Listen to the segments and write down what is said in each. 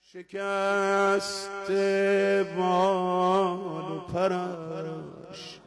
شکست بال و پرش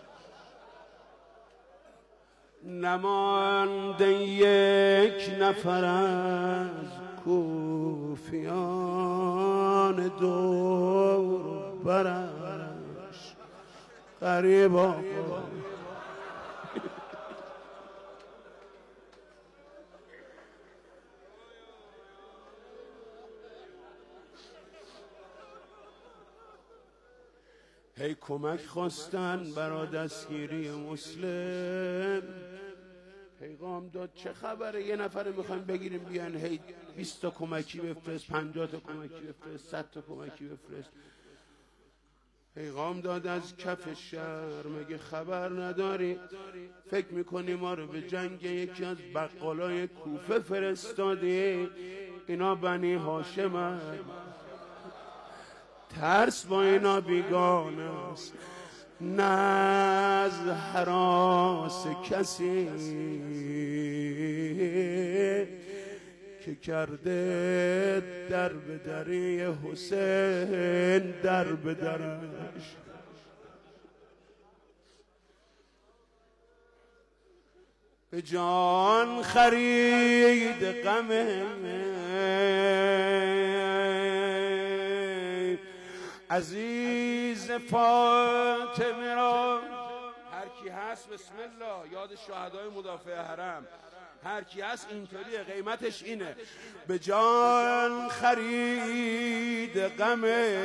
نمانده یک نفر از کوفیان دور برش غریب آقا هی کمک خواستن برای دستگیری مسلم. پیغام داد چه خبره، یه نفر میخوایم بگیریم بیان، هی 20 تا کمکی بفرست، 50 تا کمکی بفرست، 100 تا کمکی بفرست. پیغام داد از کف شهر، مگه خبر نداری؟ فکر میکنی ما رو به جنگ یکی از بقالای کوفه فرستادی؟ اینا بنی هاشمن، ترس با اینا بیگانه است، نه از هراس کسی که کرده در به دری حسین در به درش. به جان خرید غمه عزیز فاطمه را. هر کی هست بسم الله، یاد شهدای مدافع حرم، هر کی هست اینطوریه، قیمتش اینه. به جان خرید غم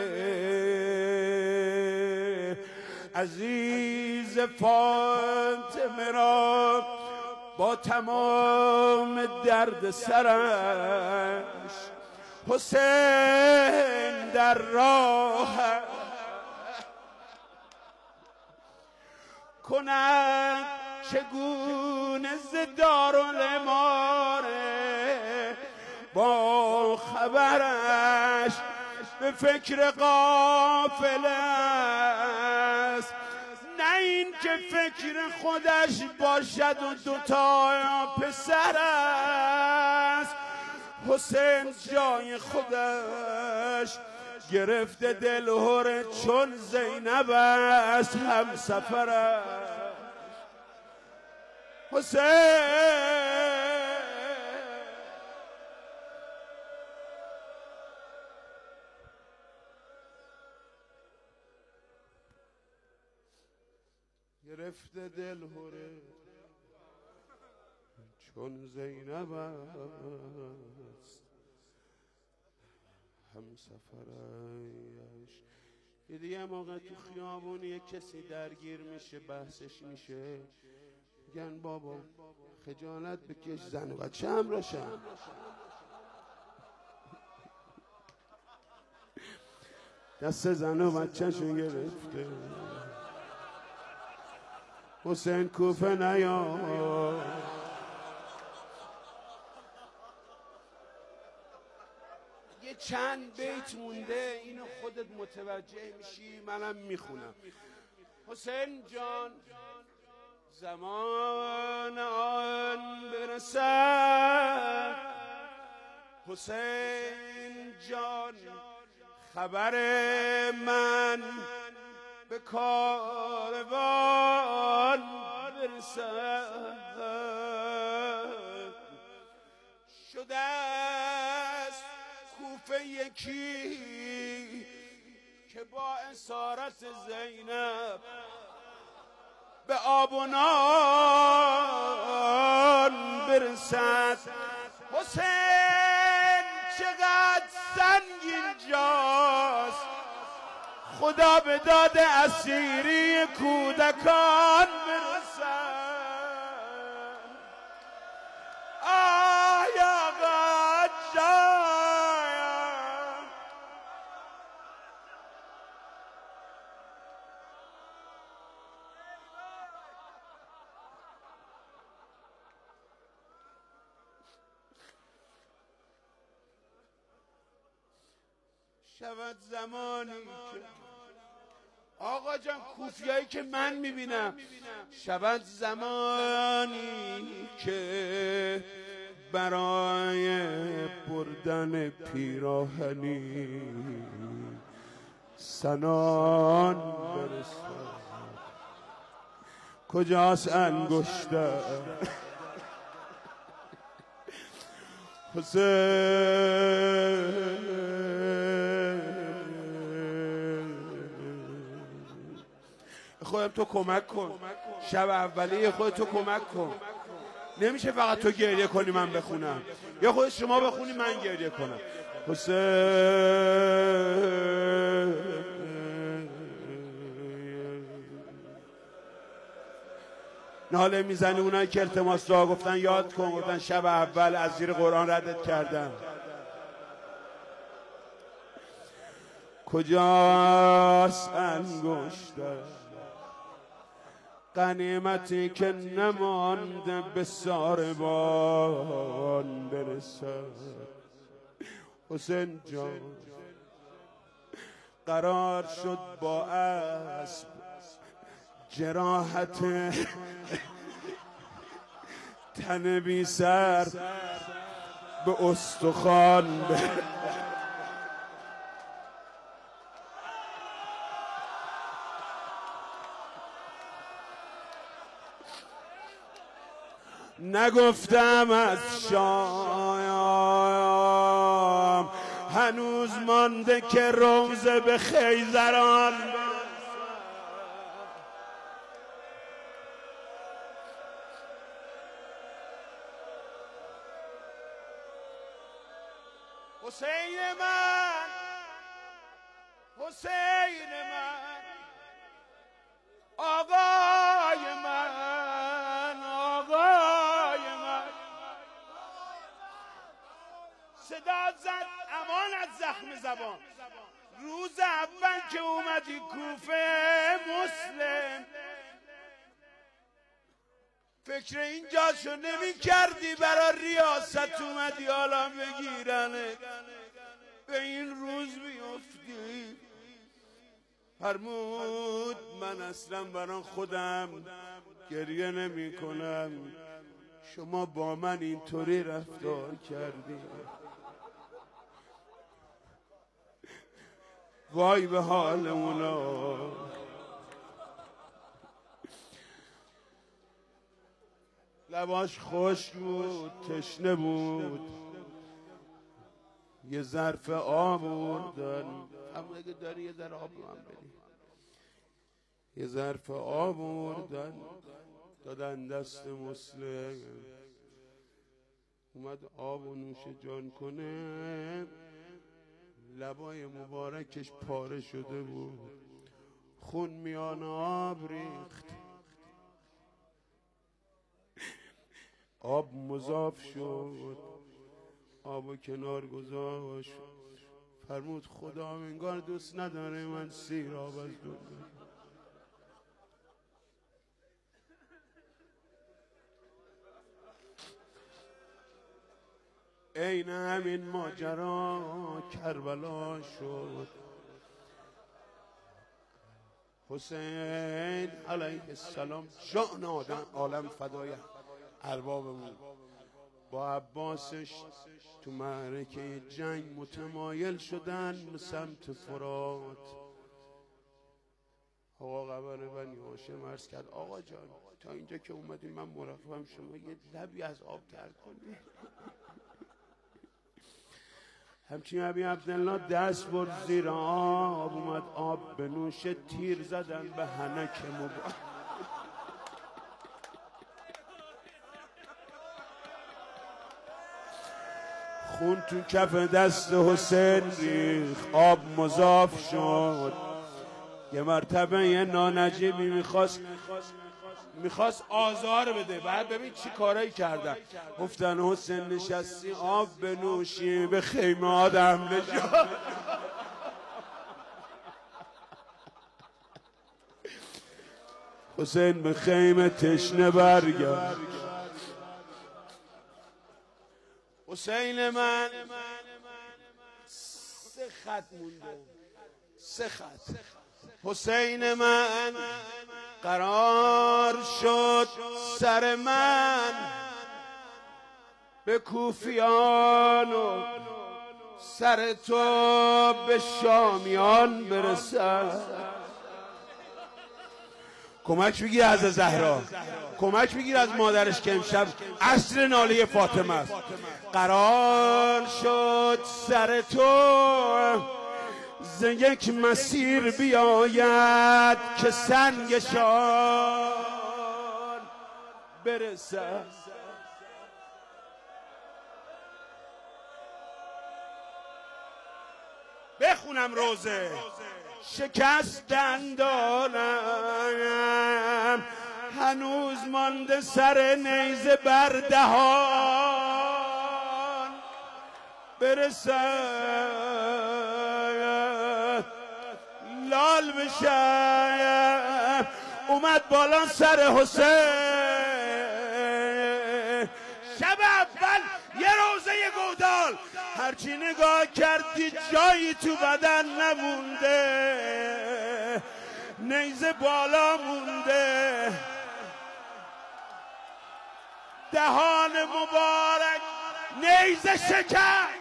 عزیز فاطمه را، با تمام درد سرش حسین در راه کند چگونه ز دارالاماره، با خبرش به فکر قافله است، نه این که فکر خودش باشد و دوتا پسر است. حسین جای خودش گرفته دلهره چون زینب است همسفرش. حسین گرفته دلهره چون زینب است همسفرش. یه دیگه موقع تو خیابون یه کسی درگیر میشه، بحثش میشه، میگن بابا خجالت بکش، زن و بچه هم راشن. دست زن و بچه شو گرفته، حسین کوفه نیا. یه چند بیت مونده، اینو خودت متوجه میشی، منم میخونم. حسین جان زمان آن برسد، حسین جان خبر من به کاروان برسد، شده است کوفه یکی که با اسارت زینب به آب و نان برسد. حسین چقدر سنگین جاست، خدا به داد اسیری کودکان برسد. آه یا جان شود زمانی که آقا جان کوفیایی که من میبینم، شود زمانی که برای بردن پیراهنی سنان برسد. کجاست انگشتر حسین؟ خودم تو کمک کن، شب اولیه خودت تو کمک کن. نمیشه فقط تو گریه کنی من بخونم، یا خود شما بخونی من گریه کنم. حسین ناله میزنی. اونایی که التماس دعا گفتن یاد کن، گفتن شب اول از زیر قرآن ردت کردن. کجاست انگشتر غنیمتی که نمانده به ساربان برسد؟ حسین جان قرار شد با اسب جراحت تن بی سر به استخوان نگفتم از شام هنوز مانده که روزه به خیزران. حسین من، حسین من، آقای من، آقای من. صدا زد امان از زخم زبان. روز اول که اومدی کوفه مسلم، فکر این جاشو نمی کردی برا ریاست اومدی حالا بگیرنه، به این روز بیفتی. فرمود من اصلا برا خودم گریه نمی کنم، شما با من اینطوری رفتار کردی. وای به حال اونا. لباش خشک بود، تشنه بود، یه ظرف آب آوردن. اما اگه داری یه ذره آب رو هم بدی. یه ظرف آب آوردن دادن دست مسلم. اومد آب و نوش جان کنه، لبای مبارکش پاره شده بود، خون میان آب ریخت. آب مضاف شد، آب کنار گذاشت. فرمود خدا انگار دوست نداره من سیر آب از دنیا. عین همین ماجرا کربلا شد. حسین علیه السلام جان عالم فدای اربابمون با عباسش تو معرکه جنگ متمایل شدن به سمت فرات. آقا قبر بنی هاشم عرض کرد آقا جان تا اینجا که اومدیم من مراقبم، شما یه لبی از آب تر کنی. همچین ابی عبدالله دست برد زیر آب، اومد آب به نوش، تیر زدن به حنک مبارک. خون تو کف دست حسین ریخ، آب مضاف شد. یه مرتبه یه نانجیبی میخواست آزار بده. بعد ببین چی کارایی کردن. گفتن حسین نشستی آب بنوشی به خیمه آدم نجات. حسین به خیمه تشنه برگرد. حسین من 3 خط مونده، 3 خط. حسین من قرار شد سر من به کوفیان و سر تو به شامیان برسد. کمک بگیر از زهرا، کمک بگیر از مادرش که امشب عصر ناله فاطمه است. قرار شد سر تو ز یک مسیر بیاید که سنگشان برسد. بخونم روزه. شکست دندانم هنوز مانده سر نیزه بر دهان برسد. لال بشم اومد بالا سر حسین. شب اول یه روزه گودال هرچی نگاه کردی جایی تو بدن نمونده، نیزه بالا مونده، دهان مبارک نیزه شکست.